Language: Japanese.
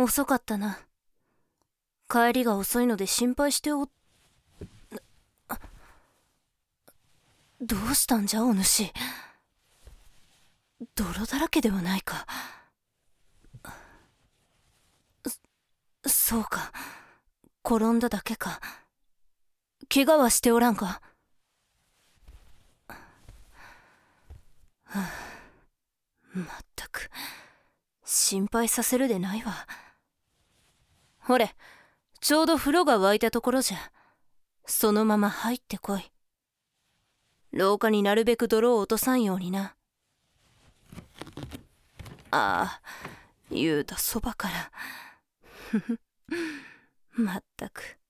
遅かったな。帰りが遅いので心配してどうしたんじゃお主。泥だらけではないか。そうか、転んだだけか。怪我はしておらんか。まったく心配させるでないわ。ほれ、ちょうど風呂が沸いたところじゃ。そのまま入ってこい。廊下になるべく泥を落とさんようにな。ああ、言うたそばから。まったく